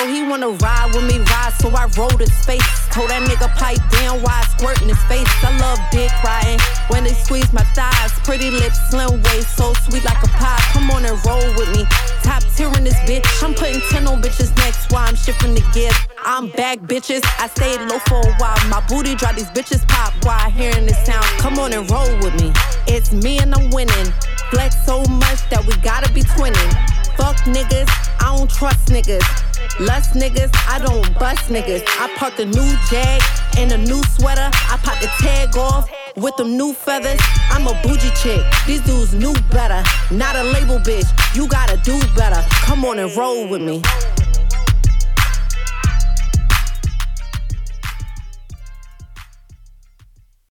So he wanna ride with me, ride, so I rolled his face. Told that nigga pipe down while I squirt in his face. I love dick riding when they squeeze my thighs. Pretty lips, slim waist, so sweet like a pie. Come on and roll with me. Top tier in this bitch. I'm putting 10 on bitches next while I'm shifting the gears. I'm back, bitches. I stayed low for a while. My booty dry, these bitches pop while hearing this sound. Come on and roll with me. It's me and I'm winning. Flex so much that we gotta be twinning. Fuck niggas, I don't trust niggas. Lust niggas, I don't bust niggas. I parked a new Jag and a new sweater. I popped the tag off with them new feathers. I'm a bougie chick, these dudes knew better. Not a label bitch, you gotta do better. Come on and roll with me.